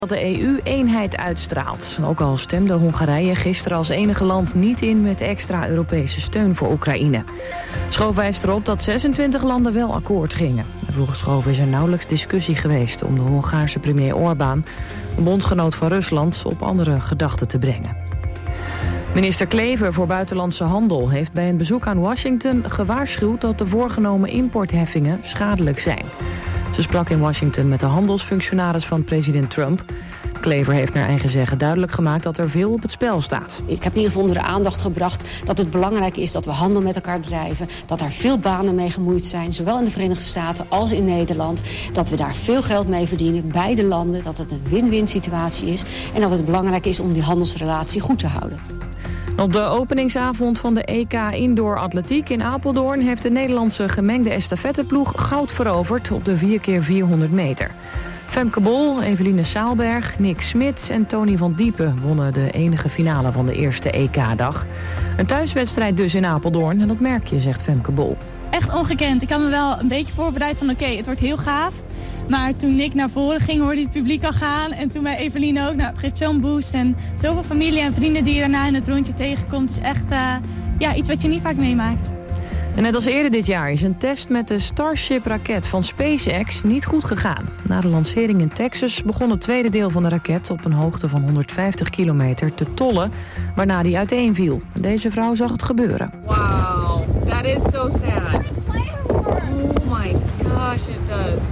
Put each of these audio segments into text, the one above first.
dat de EU eenheid uitstraalt. Ook al stemde Hongarije gisteren als enige land niet in met extra Europese steun voor Oekraïne. Schoof wijst erop dat 26 landen wel akkoord gingen. Volgens Schoof is er nauwelijks discussie geweest om de Hongaarse premier Orbán, een bondgenoot van Rusland, op andere gedachten te brengen. Minister Klever voor Buitenlandse Handel heeft bij een bezoek aan Washington gewaarschuwd dat de voorgenomen importheffingen schadelijk zijn. Ze sprak in Washington met de handelsfunctionaris van president Trump. Klever heeft naar eigen zeggen duidelijk gemaakt dat er veel op het spel staat. Ik heb in ieder geval onder de aandacht gebracht dat het belangrijk is dat we handel met elkaar drijven. Dat daar veel banen mee gemoeid zijn, zowel in de Verenigde Staten als in Nederland. Dat we daar veel geld mee verdienen, beide landen. Dat het een win-win situatie is. En dat het belangrijk is om die handelsrelatie goed te houden. Op de openingsavond van de EK Indoor Atletiek in Apeldoorn heeft de Nederlandse gemengde estafetteploeg goud veroverd op de 4x400 meter. Femke Bol, Eveline Saalberg, Nick Smits en Tony van Diepen wonnen de enige finale van de eerste EK-dag. Een thuiswedstrijd dus in Apeldoorn en dat merk je, zegt Femke Bol. Echt ongekend. Ik had me wel een beetje voorbereid van oké, het wordt heel gaaf. Maar toen Nick naar voren ging, hoorde je het publiek al gaan. En toen bij Eveline ook. Nou, het geeft zo'n boost. En zoveel familie en vrienden die je daarna in het rondje tegenkomt. Is echt iets wat je niet vaak meemaakt. En net als eerder dit jaar is een test met de Starship-raket van SpaceX niet goed gegaan. Na de lancering in Texas begon het tweede deel van de raket op een hoogte van 150 kilometer te tollen, waarna die uiteenviel. Deze vrouw zag het gebeuren. Wow, that is so sad. Oh my gosh, it does.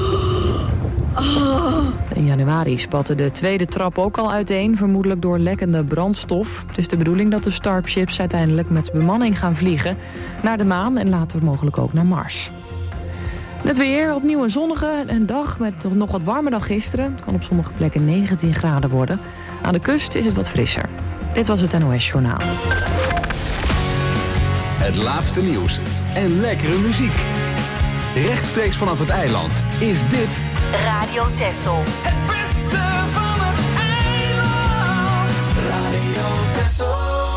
In januari spatte de tweede trap ook al uiteen, vermoedelijk door lekkende brandstof. Het is de bedoeling dat de Starships uiteindelijk met bemanning gaan vliegen naar de maan en later mogelijk ook naar Mars. Het weer, opnieuw een zonnige dag met nog wat warmer dan gisteren. Het kan op sommige plekken 19 graden worden. Aan de kust is het wat frisser. Dit was het NOS Journaal. Het laatste nieuws en lekkere muziek. Rechtstreeks vanaf het eiland is dit Radio Texel. Het beste van het eiland. Radio Texel.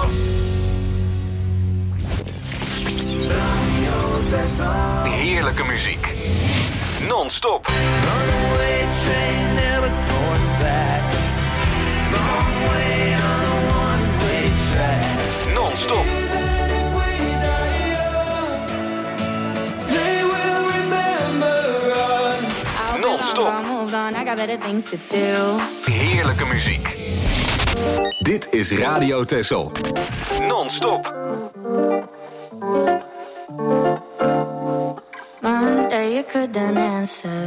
Radio Texel. heerlijke muziek. Non-stop. Runaway train, never going back. Long way on a one-way track. Non-stop. Non-stop. Heerlijke muziek. Dit is Radio Texel. Non-stop. Monday you couldn't answer.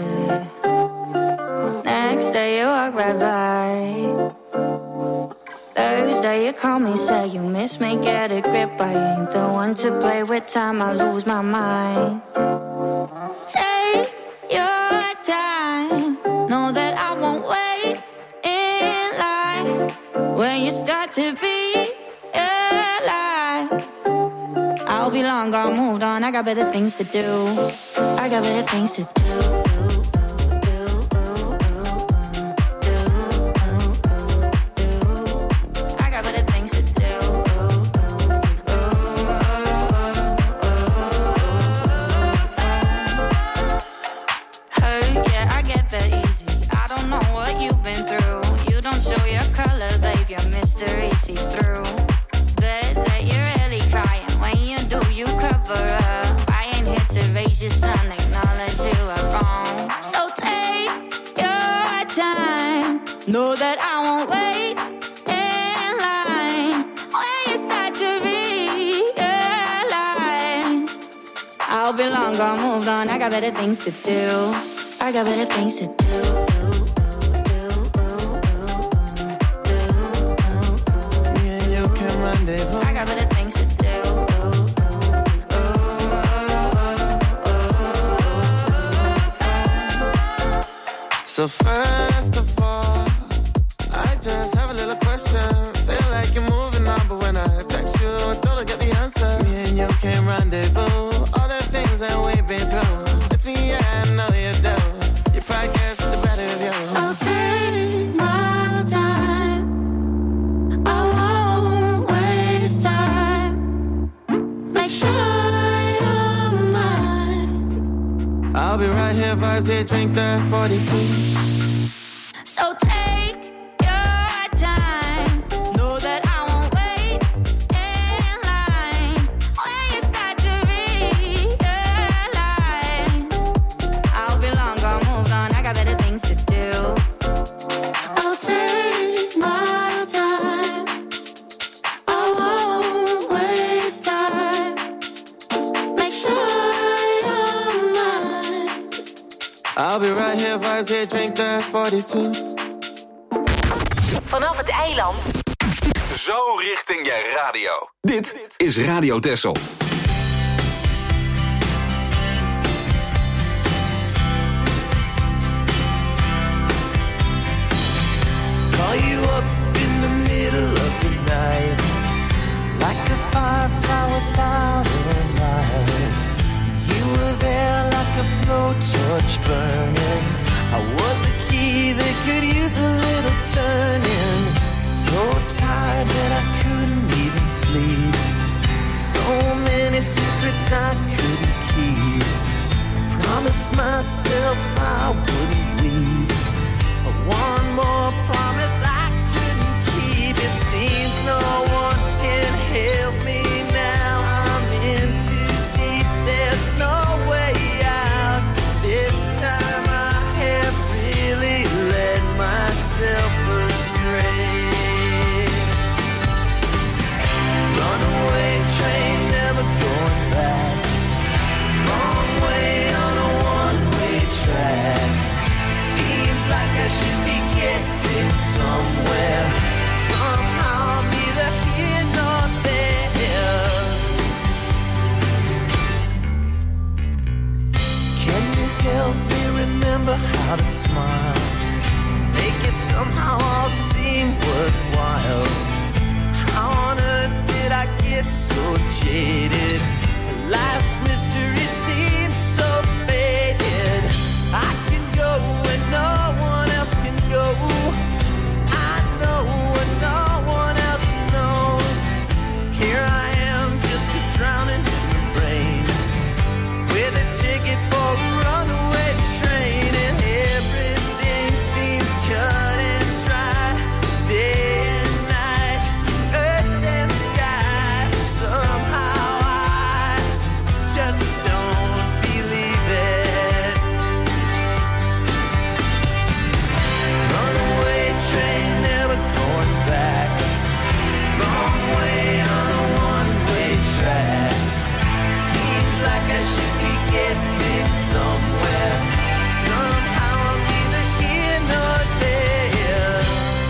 Next day you walk right by. Thursday you call me, say you miss me, get a grip. I ain't the one to play with time, I lose my mind. Take your time, know that I won't wait in line. When you start to be alive, I'll be long gone, moved on, I got better things to do. I got better things to do. Know that I won't wait in line. When you start to realize, I'll be long gone, moved on, I got better things to do. I got better things to do. I got better things to do. So first of all, I just have a little question. Feel like you're moving on, but when I text you, I still don't get the answer. Me and you can rendezvous. All the things that we've been through. It's me, yeah, I know you do. Your pride gets the better of you. I'll take my time. I won't waste time. Make sure you're mine. I'll be right here, vibes here, drink that 42. So take I'll be right here, vibes here, drink that 42. Vanaf het eiland. Zo richting je radio. Dit is Radio Texel. Call you up in the middle of the night, like a firefly without a light. You were there like a blowtorch burning. I was a key that could use a little turning. So tired that I couldn't even sleep. So many secrets I couldn't keep. I promised myself I wouldn't leave. One more promise I couldn't keep. It seems no one can help me now. I'm in too deep, there's no way out. This time I have really led myself astray. Runaway train, never going back. Wrong way on a one-way track. Seems like I should be getting somewhere. Somehow I'm neither here nor there. Can you help me remember how to smile? Make it somehow all seem worthwhile. How on earth did I get so jaded? Life's mystery seems so faded. I can go when no one else can go. I know when no one else knows. Here I am, just a drowning in the rain, with a ticket for a runaway train, and everything seems cut and dry. Day and night, earth and sky. Somehow I just don't believe it. Runaway train, never going back. Wrong way on a one-way track. Seems like I should be getting somewhere. Somehow I'm neither here nor there.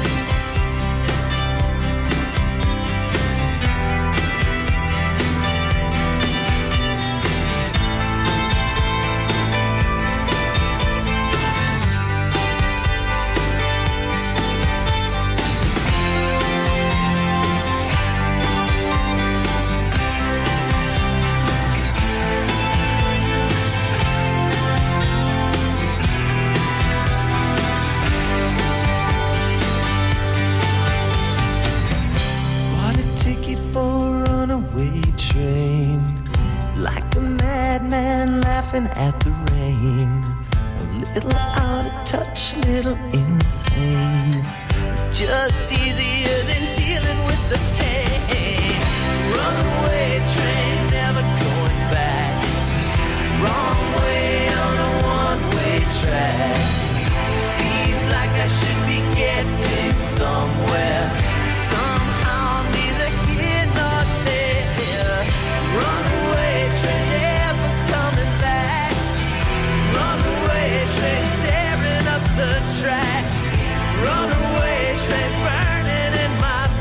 Bought a ticket for a runaway train, like a madman laughing at the rain. A little out of touch, little insane. It's just easier than dealing with the pain. Runaway train, never going back. Wrong way on a one-way track. Seems like I should be getting somewhere. Somehow I'm neither here nor there. Runaway train, never coming back. Runaway train, tearing up the track. Runaway train, burning in my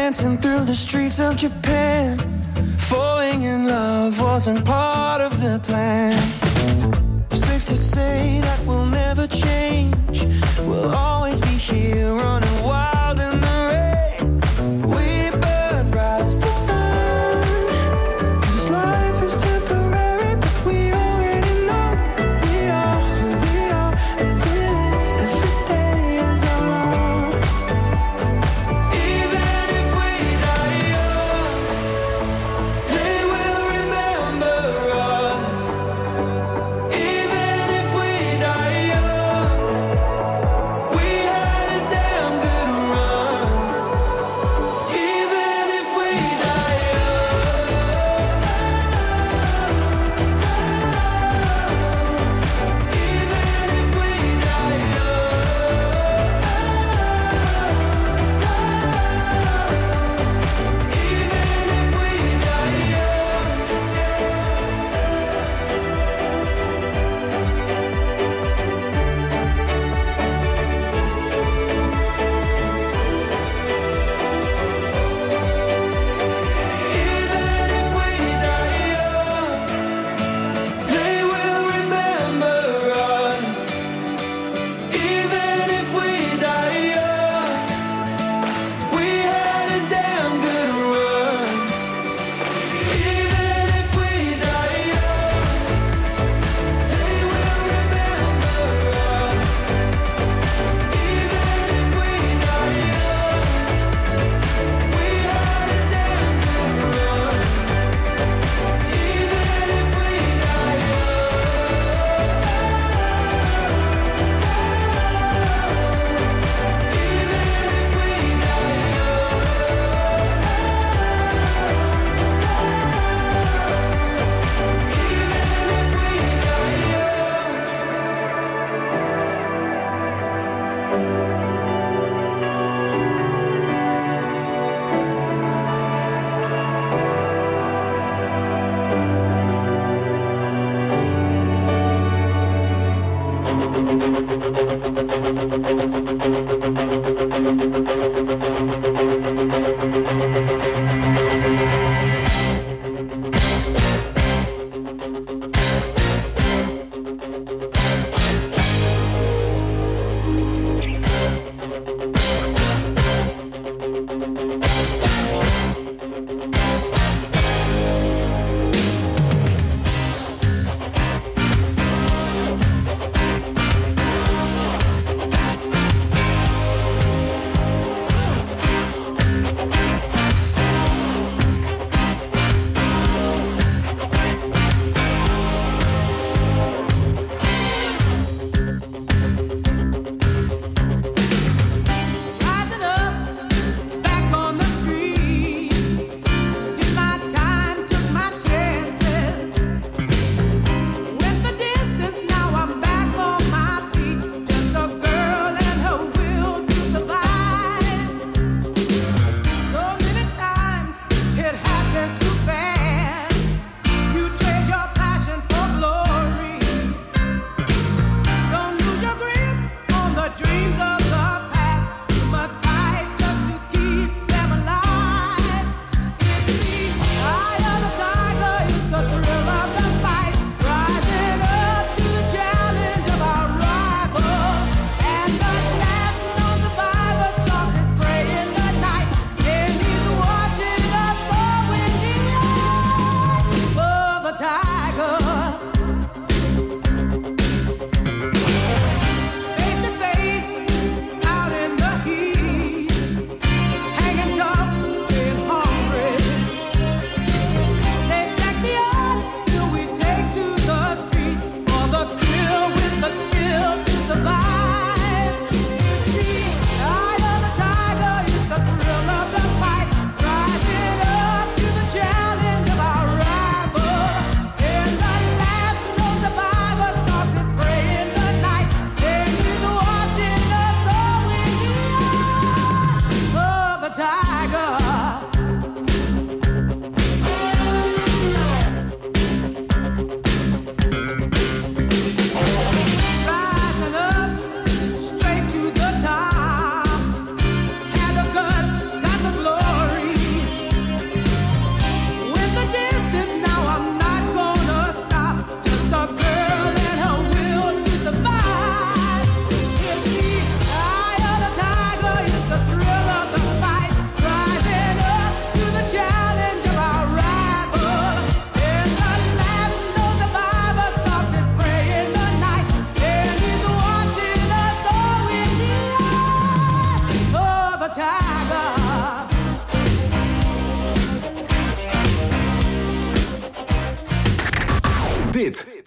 dancing through the streets of Japan. Falling in love wasn't part of the plan. Safe to say that we'll never change. We'll always be here running wild in the rain. We burn bright as the sun, 'cause life is temporary, but we already know that we are who we are, and we live every day as our last. Even if we die young, they will remember us. Even if we die young, we had a damn good run. Even if we die young, even if we die they will remember us. Even if we die young, we had a damn good run. Even if we die young, they will remember us. Even if we die young, we had a damn good run. Even if we die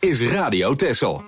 is Radio Texel.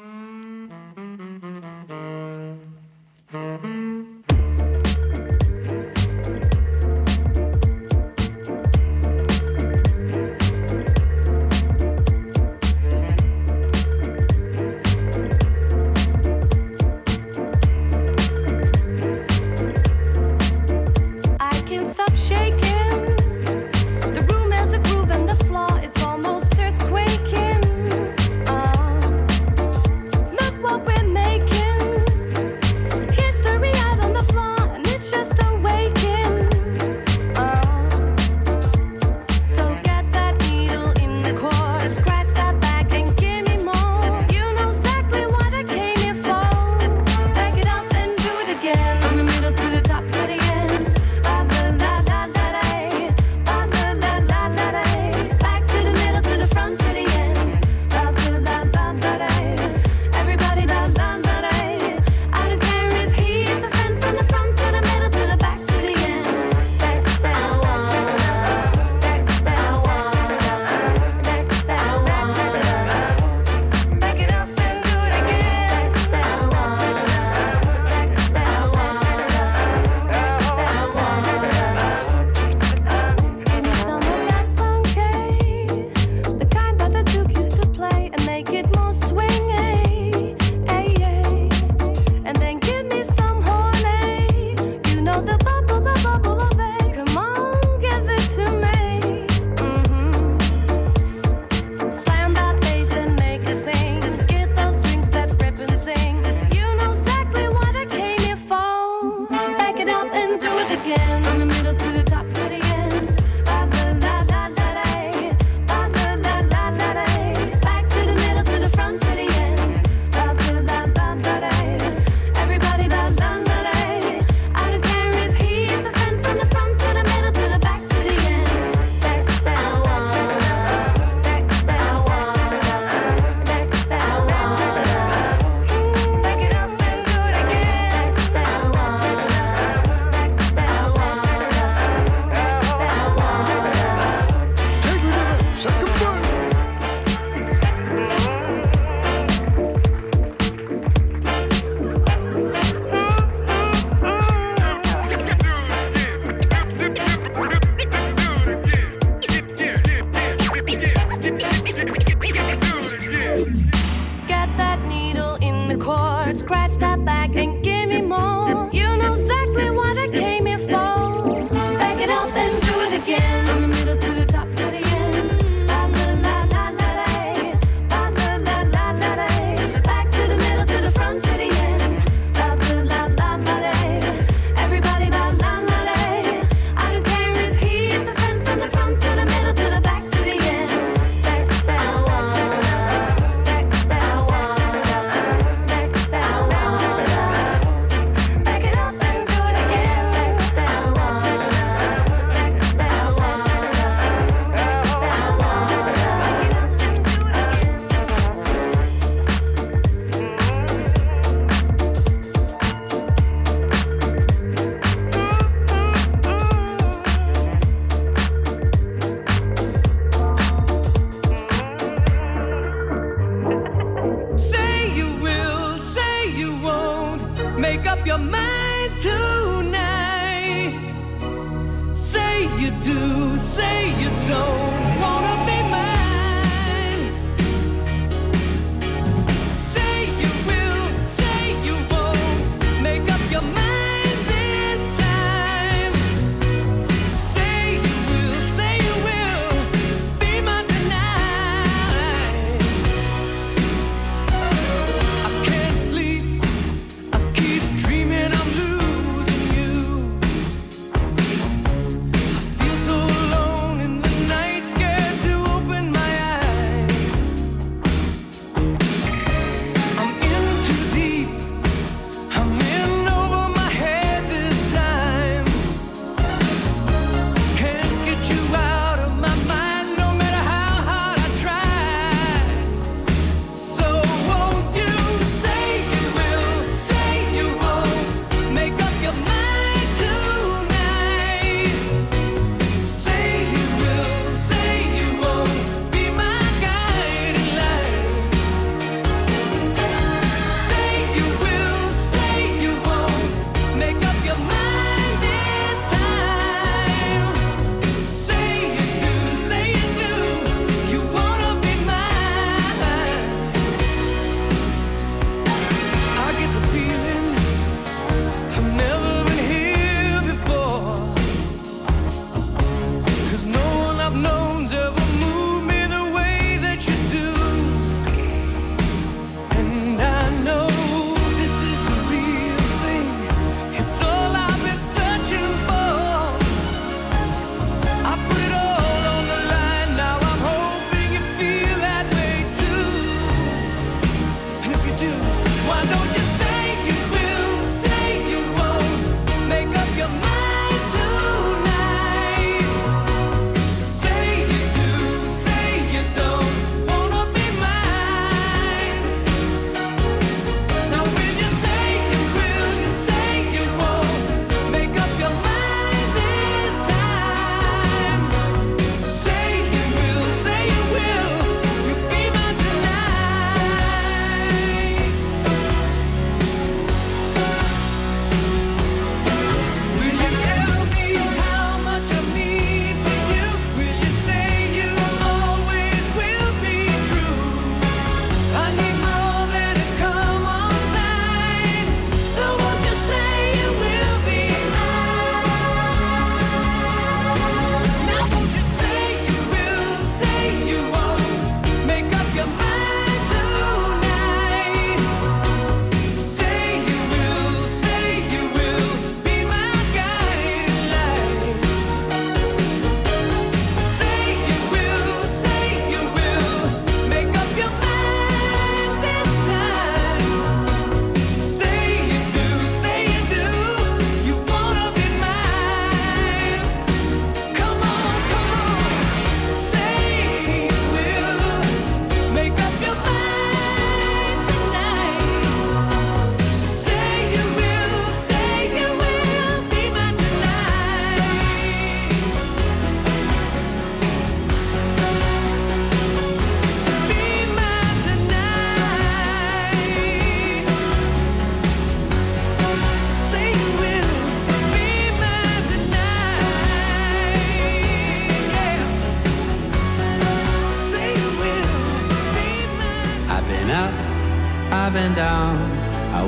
Feel so alone in the night sky.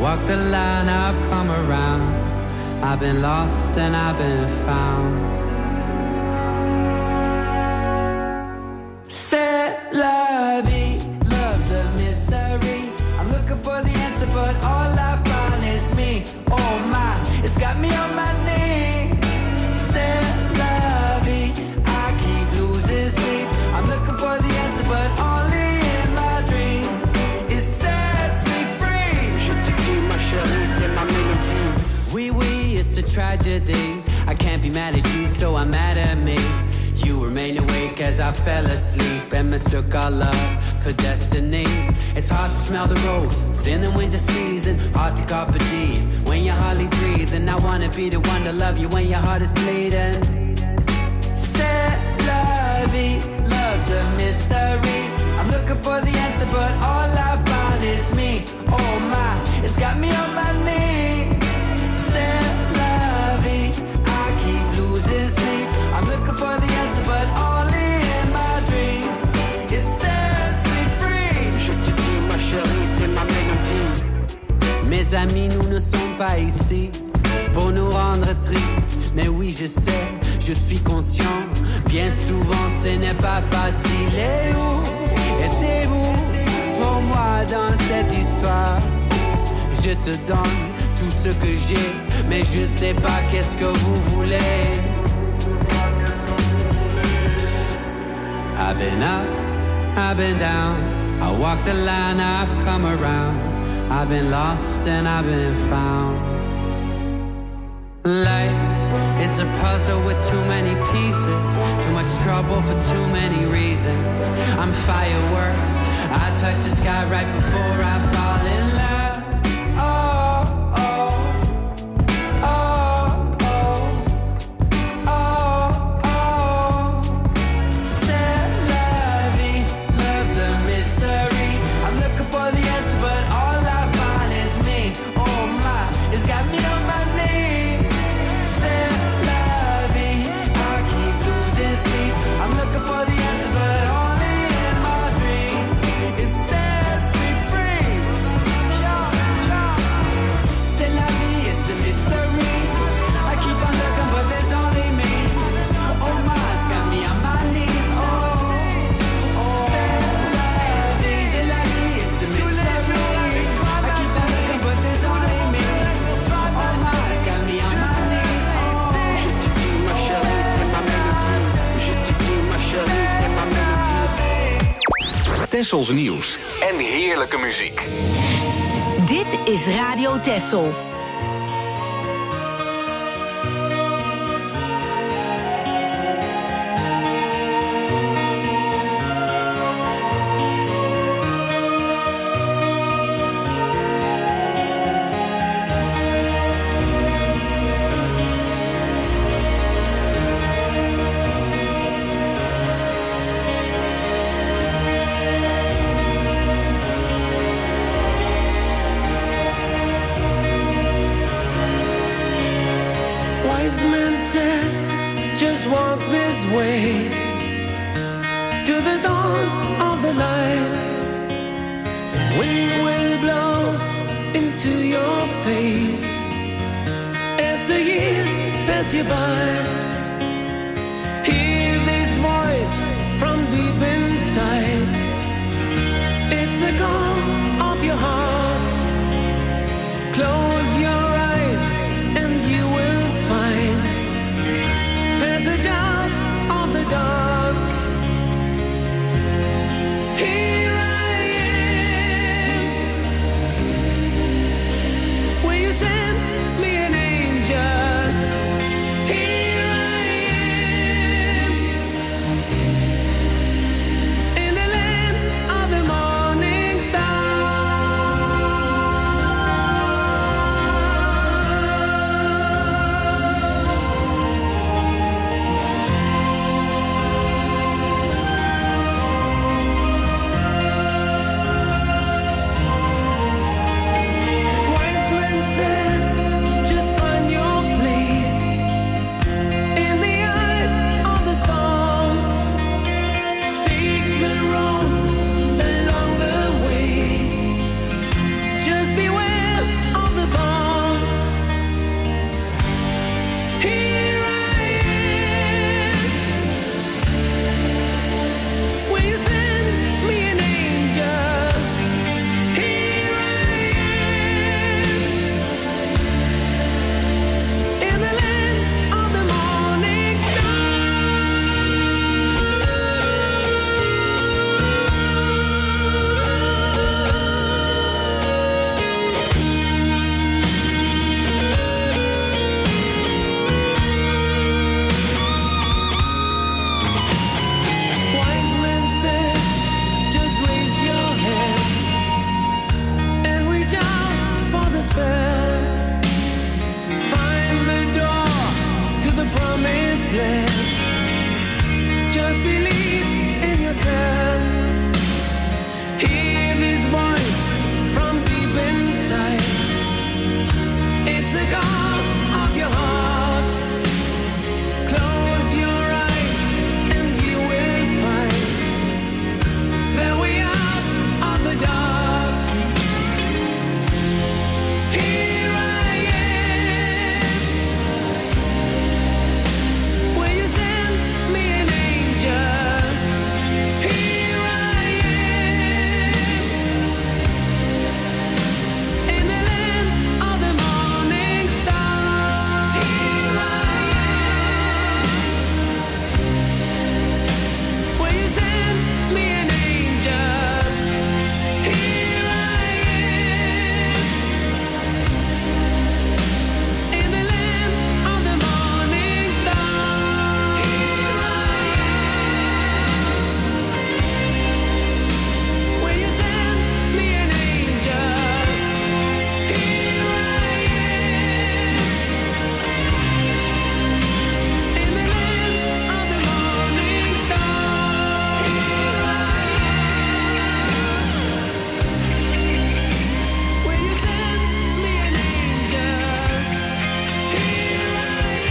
walk the line, I've come around. I've been lost and I've been found. C'est la vie, love's a mystery. I'm looking for the answer, but all I find is me. Oh my, it's got me on my knees. C'est la vie, I keep losing sleep. I'm looking for the answer, but only in my dreams. It sets me free. Je te dis, ma chérie, c'est ma mélodie. Oui, oui, it's a tragedy. I can't be mad at you, so I'm mad at me. You remain awake as I fell asleep and mistook our love for destiny. It's hard to smell the roses in the winter season, hard to carpe diem when you're hardly breathing. I wanna be the one to love you when your heart is bleeding. C'est la vie, love's a mystery. I'm looking for the answer, but all I find is me. Oh my, it's got me on my knees. C'est la vie, I keep losing sleep. I'm looking for the answer, but only in my dreams. It sets me free. Je te dis, ma chérie, c'est ma mélodie. Mes amis, nous ne sommes pas ici pour nous rendre tristes. Mais oui, je sais, je suis conscient. Bien souvent, ce n'est pas facile. Et où étiez-vous pour moi dans cette histoire? Je te donne tout ce que j'ai, mais je sais pas qu'est-ce que vous voulez. I've been up, I've been down. I walk the line, I've come around. I've been lost and I've been found. Life, it's a puzzle with too many pieces. Too much trouble for too many reasons. I'm fireworks, I touch the sky right before I fall in love. Tessels nieuws en heerlijke muziek. Dit is Radio Tessel. Will you send me an angel? Here I music of your heart. Close your eyes and you will find that we are on the dark. Here I am. Will you send me an angel? Here I am. In the land of the morning star. Here I am. Will you send me an angel? Here I am. In the land of the morning star. Here I am. Will you send me an angel? Here I am. In the land of the morning star. Here I am. Will you send me an angel? Here I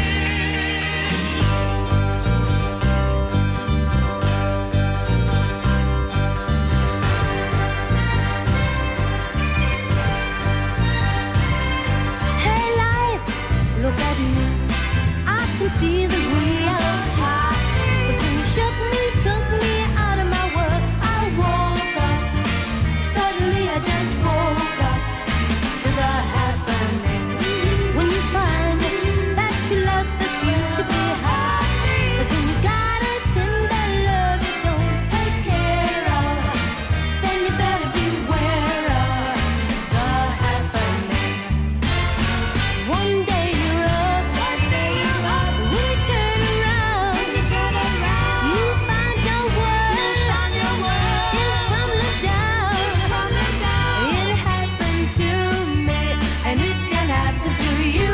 Hey life, look at me. I can see the reality. 'Cause when you shook me, took me out of my world, I woke up. Suddenly I just woke up to the happening. When you find that you left the future behind. 'Cause when you got a tender love you don't take care of, then you better beware of the happening. One day you're up, when you turn around, you find your world is tumbling down. It happened to me, and it can happen to you.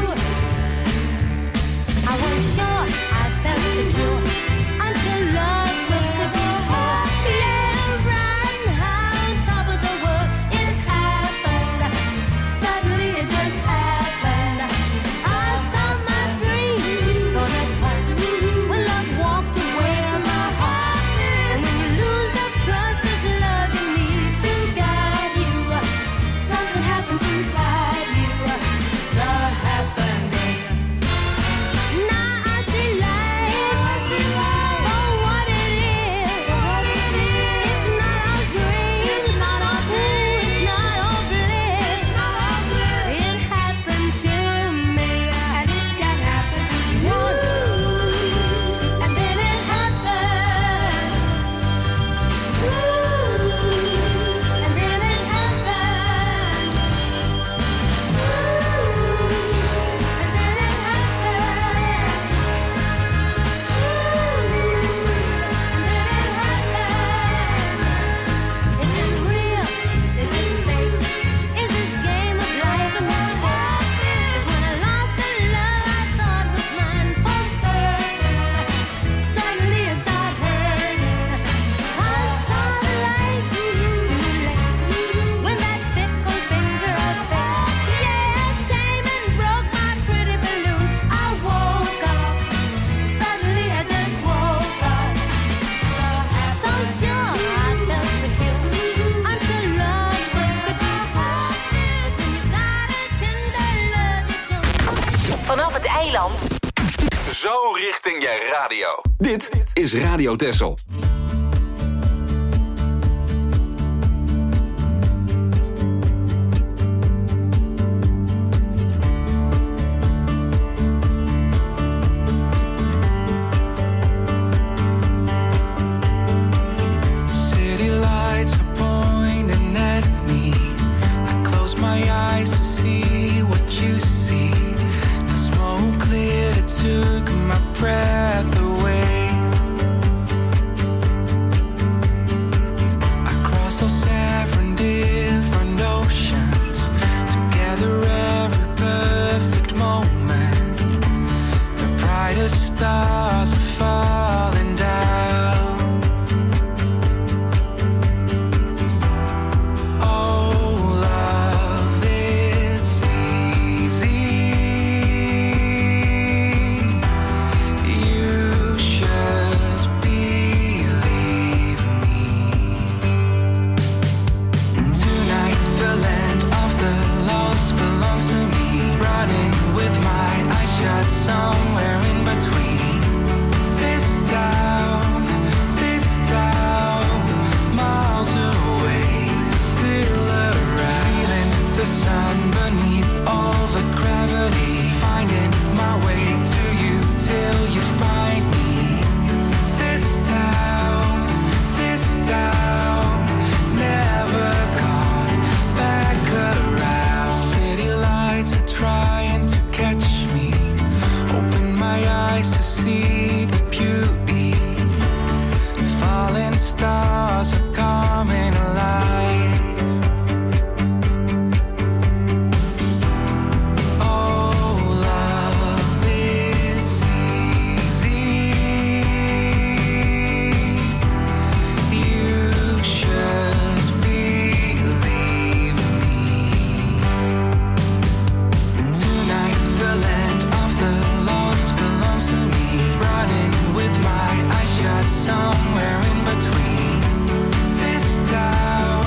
I was sure, I felt secure, until love took a detour. Yeah, right on top of the world, it happened. Suddenly it just happened. I saw my dreams torn apart when love walked away from my heart. And when you lose the precious love you need to guide you, something happens inside you. The happening. Now I see life for what it is. It's not all green, it's not all blue, it's not all bliss. It happened to me, and it can happen to you. And then it happened. And then it happened. And then it happened. Is it real? Is it fake? Is this game of life a mistake? 'Cause when I lost the love I thought was mine for certain, suddenly I start hurting. I saw the light too late when that fickle finger of fate, yeah, came and broke my pretty balloon. I woke up. Suddenly I just woke up. So sure I felt secure until love took a detour. 'Cause when you got a tender love you don't. Vanaf het eiland. Zo richting je radio. Dit is Radio Texel. City lights are pointing at me. I close my eyes to see what you see. The smoke cleared, it took my breath away. Across all 7 different oceans, together every perfect moment. The brightest stars are falling down. Oh, love, it's easy. shot somewhere in between. This town, miles away, still around. Feeling the sun beneath all the gravity. Finding my way to you till you find me. This town, never gone back around. City lights are trying to catch me. Open my eyes to see the beauty. Falling stars are coming alive. Oh, love is easy. You should believe me. Tonight the land of the lost belongs to me. Running with my eyes shut somewhere in between. This town,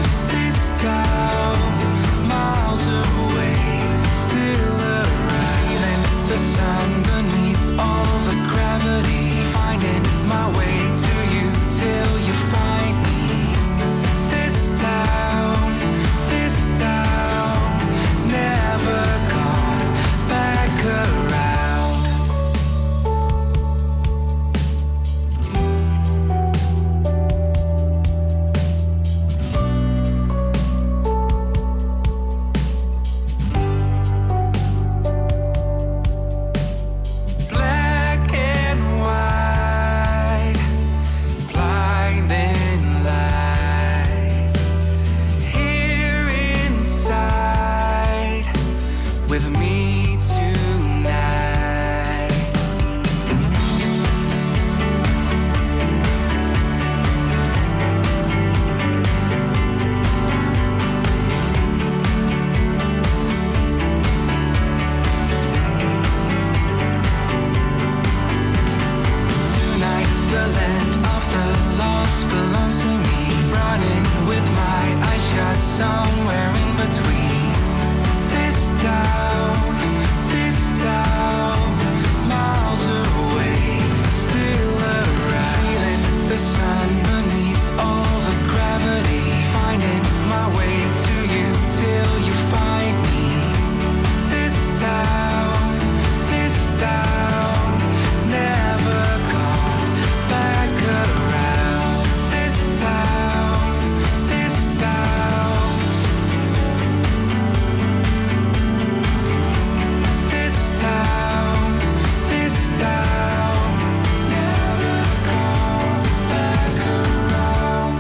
miles away, still around. Feeling the sun beneath all the gravity. Finding my way to you till you find me. This town, never gone back around. Black and white, blinding lights. Here inside with me tonight. Tonight the land of the lost belongs to me. Running with my eyes shut somewhere in between. This town, miles away, still around. Feeling the sun beneath all the gravity. Finding my way to you till you find me. This town, never gone back around. This town, this town, never gone back around.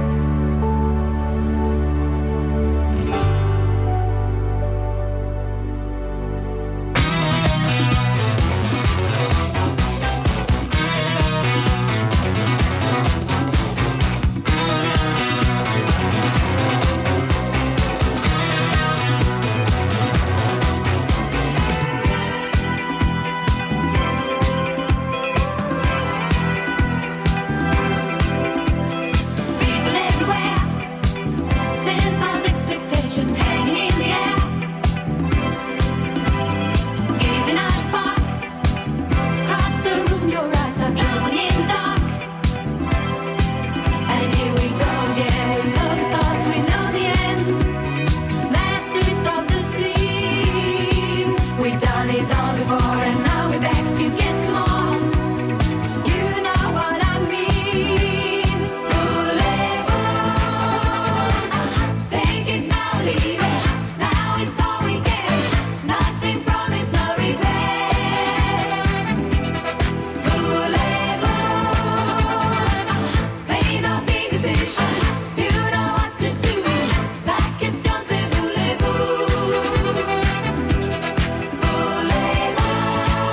People everywhere, sense of expectation hanging in the air. Giving out a spark, across the room your eyes are glowing in the dark. And here we go again, we know the start, we know the end. Masters of the scene, we've done it all before and now we're back to get some more. You know what I mean. Voulez-vous? Take it now, leave it. Now it's all we get. Nothing promised, no regret. Voulez-vous? Made a big decision. You know what to do. La question c'est voulez-vous? Voulez-vous?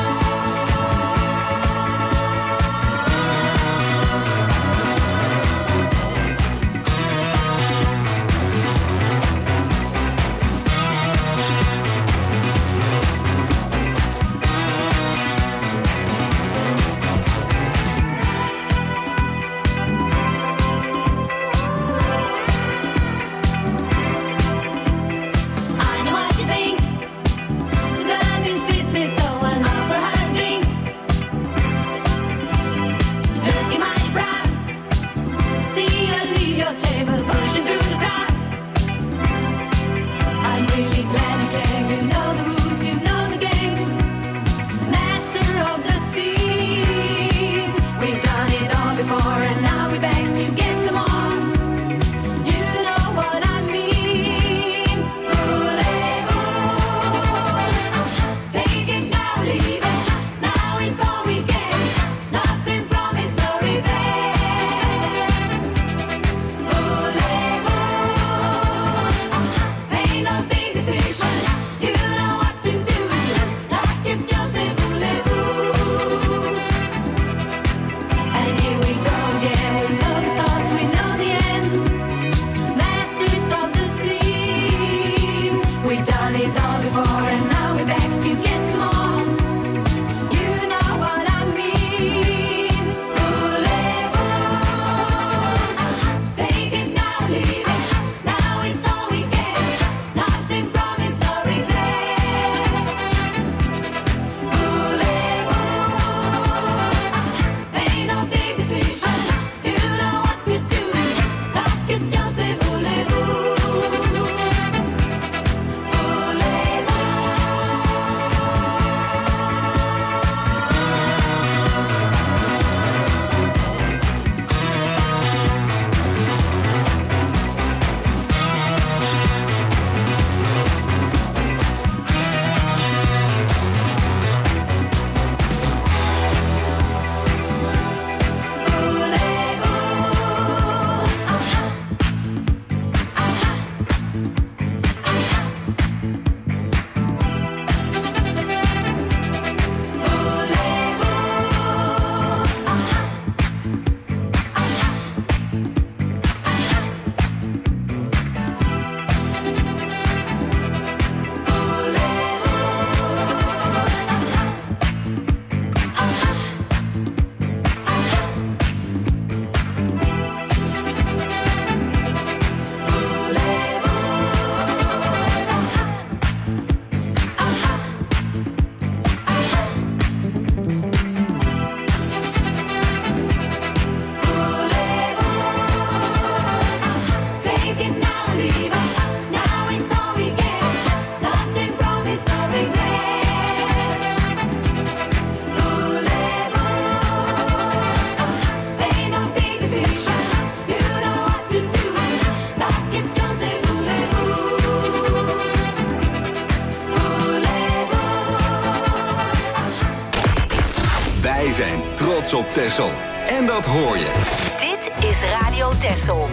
Wij zijn trots op Texel. En dat hoor je. Dit is Radio Texel.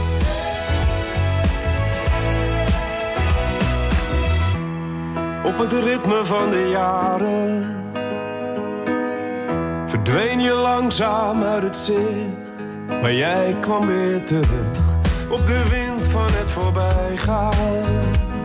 Op het ritme van de jaren verdween je langzaam uit het zicht, maar jij kwam weer terug op de wind van het voorbijgaan.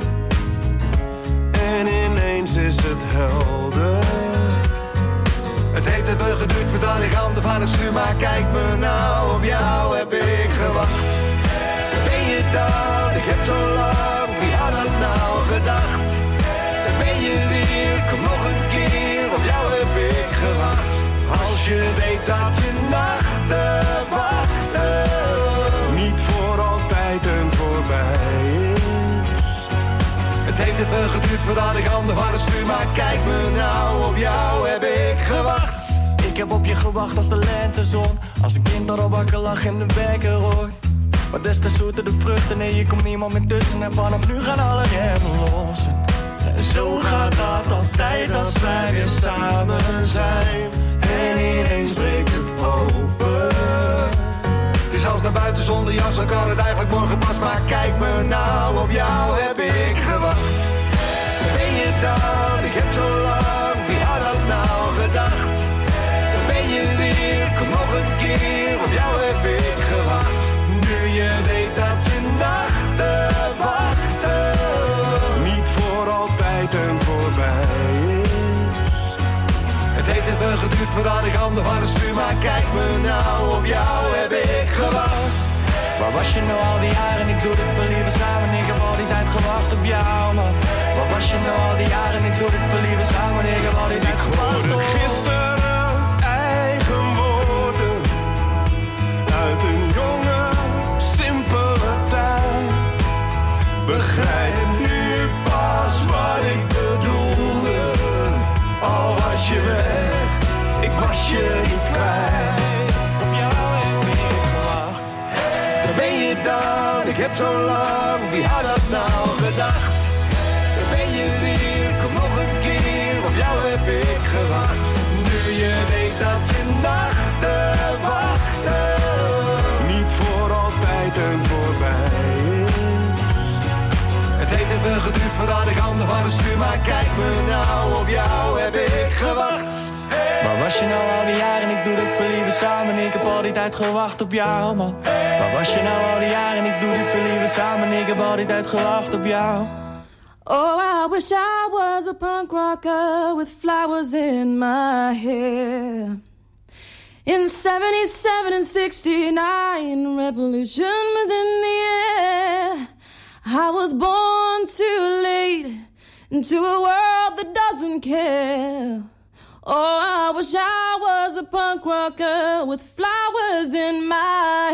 En ineens is het helder. Het heeft even geduurd voordat ik handen van het stuur, maar kijk me nou, op jou heb ik gewacht. Ben je dan, ik heb zo lang, wie had dat nou gedacht? Dan ben je weer, kom nog een keer, op jou heb ik gewacht. Als je weet dat je nachten wachten niet voor altijd en voorbij is. Het heeft even geduurd voordat ik handen van het stuur, maar kijk me nou, op jou heb ik gewacht. Ik heb op je gewacht als de lentezon, als een kind dat al wakker lag in de wekker hoort. Maar des te zoeter de vruchten, nee je komt niemand meer tussen en vanaf nu gaan alle remmen los. En zo gaat dat altijd als wij weer samen zijn. En ineens breekt het open. Het is als naar buiten zonder jas, dan kan het eigenlijk morgen pas. Maar kijk me nou, op jou heb ik gewacht. Ben je dan, ik heb zo lang, wie had dat nou gedacht? Dan ben je weer, kom nog een keer, op jou heb ik gewacht. Nu je weet dat je nachten wachten niet voor altijd en voorbij is. Het heeft even geduurd voordat ik handen van het stuur, maar kijk me nou, op jou heb ik gewacht. Waar was je nou al die jaren? Ik doe dit voor liever samen. Ik heb al die tijd gewacht op jou, man. Waar was je nou al die jaren? Ik doe dit voor liever samen. Ik heb al die tijd gewacht op gisteren eigen woorden uit een jonge, simpele tijd. Begrijp nu pas wat ik bedoelde. Al was je weg, ik was je niet kwijt. Ik heb zo lang, wie had dat nou gedacht? Dan ben je weer, kom nog een keer, op jou heb ik gewacht. Nu je weet dat je nachten wachten niet voor altijd en voorbij is. Het heeft even geduurd voordat ik handen van het stuur, maar kijk me nou, op jou heb ik gewacht. Waar was je nou al die jaren? Ik doe dit voor liever samen. Ik heb al die tijd gewacht op jou, man. Waar was je nou al die jaren? Ik doe dit voor liever samen. Ik heb al die tijd gewacht op jou. Oh, I wish I was a punk rocker with flowers in my hair. In 77 and 69, revolution was in the air. I was born too late into a world that doesn't care. Oh, I wish I was a punk rocker with flowers in my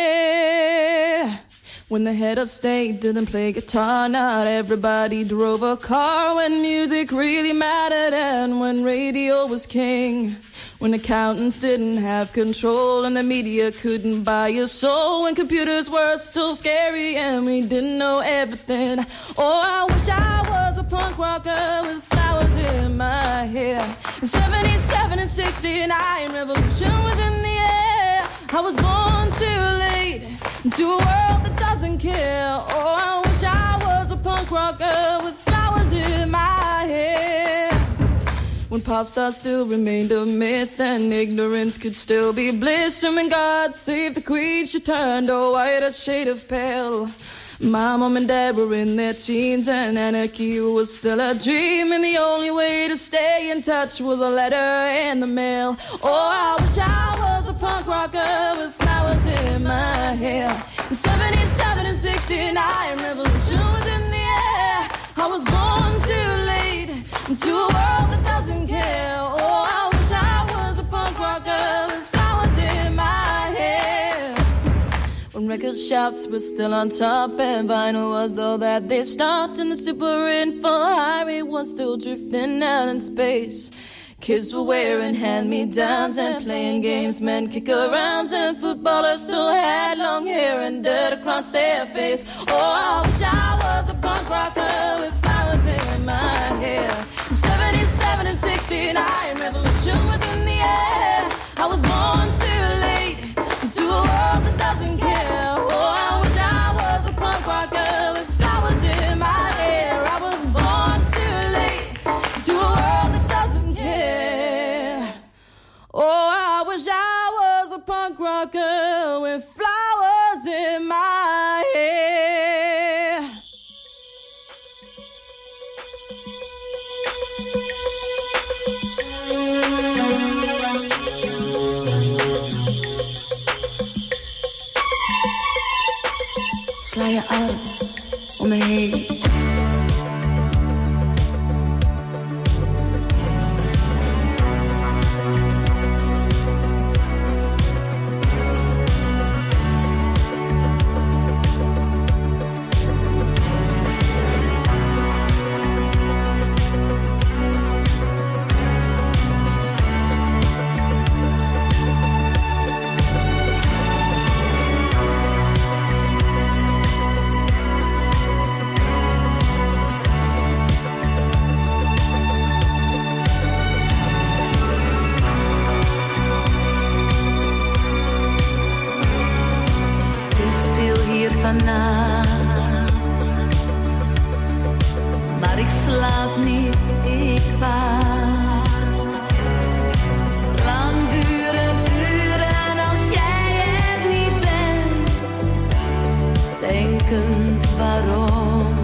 hair. When the head of state didn't play guitar, not everybody drove a car. When music really mattered and when radio was king. When accountants didn't have control and the media couldn't buy your soul. When computers were still scary and we didn't know everything. Oh, I wish I was a punk rocker with flowers in my hair. In 77 and 69, revolution was in the air. I was born too late into a world that doesn't care. Oh, I wish I was a punk rocker with flowers in my hair. When pop stars still remained a myth and ignorance could still be bliss. And when God saved the queen, she turned a whiter shade of pale. My mom and dad were in their teens and anarchy was still a dream. And the only way to stay in touch was a letter in the mail. Oh, I wish I was a punk rocker with flowers in my hair. In 77 and 69, revolution was in the air. I was born too late into a world that doesn't care. Oh, I wish I was a punk rocker with flowers in my hair. When record shops were still on top and vinyl was all that they stopped, and the super info highway was still drifting out in space. Kids were wearing hand-me-downs and playing games, men kick-arounds, and footballers still had long hair and dirt across their face. Oh, I wish I was a punk rocker with flowers in my hair. In 77 and 69, revolution was in the air. arm om me heen. Maar ik slaap niet, ik waak. Lang duren uren als jij er niet bent. Denkend waarom,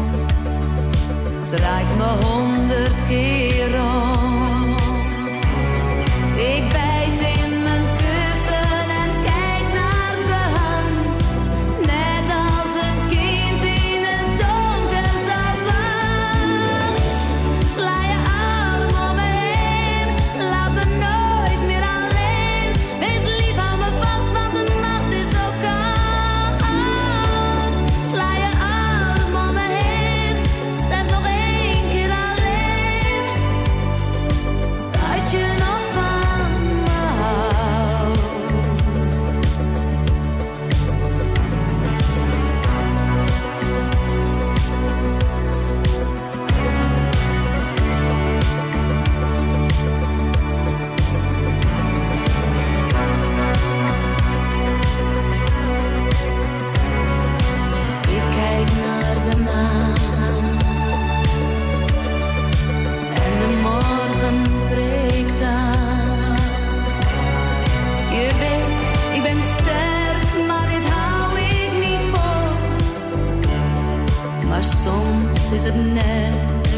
draait me 100 keer om. Ik bijt in mijn kussen en kijk naar de hand. Net als een kind in een donker savaan. Sla je arm om me heen, laat me nooit meer alleen. Wees lief, hou me vast, want de nacht is zo koud. Sla je arm om me heen, zeg nog 1 keer alleen. Dat je nog van me houdt. Ik kijk naar de maan en de morgen breekt aan. Je weet, ik ben sterk, maar dit hou ik niet vol. Maar soms is het net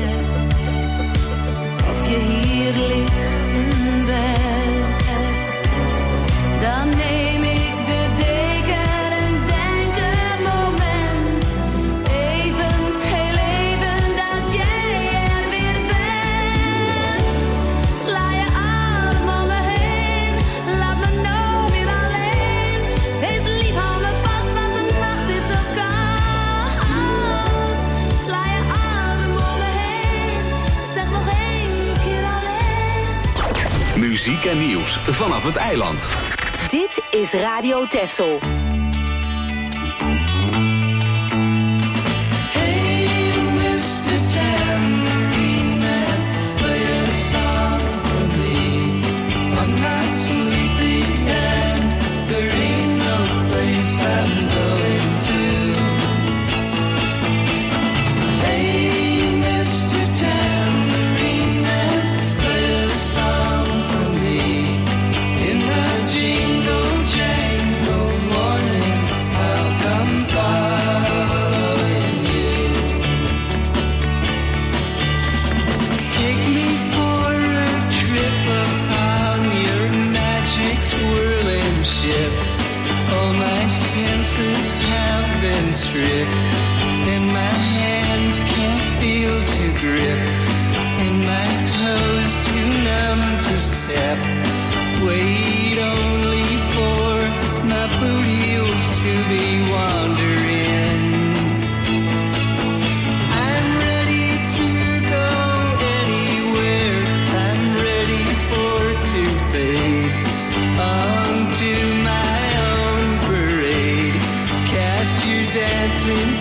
of je hier ligt in bed. Dan neem ik de deken en denk een moment, even, heel even, dat jij er weer bent. Sla je arm om me heen, laat me nooit meer alleen. Wees lief, hou me vast, want de nacht is zo koud. Sla je arm om me heen, zeg nog 1 keer alleen. Muziek en nieuws vanaf het eiland. Dit is Radio Texel. Stripped, and my hands can't feel to grip, and my toes too numb to step. Wait only for my boot heels to be wandering. I'm ready to go anywhere. I'm ready for to fade onto my own parade. Cast your dancing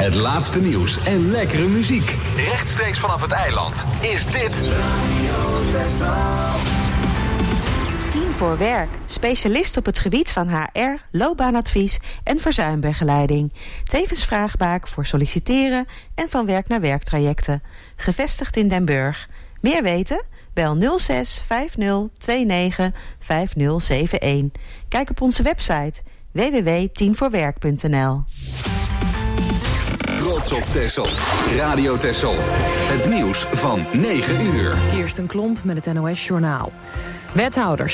Het laatste nieuws en lekkere muziek. Rechtstreeks vanaf het eiland is dit... Team voor Werk. Specialist op het gebied van HR, loopbaanadvies en verzuimbegeleiding. Tevens vraagbaak voor solliciteren en van werk naar werktrajecten. Gevestigd in Den Burg. Meer weten? Bel 06 50 29 5071. Kijk op onze website www.teamvoorwerk.nl. Trots op Texel. Radio Texel. Het nieuws van 9 uur. Kirsten Klomp met het NOS Journaal. Wethouders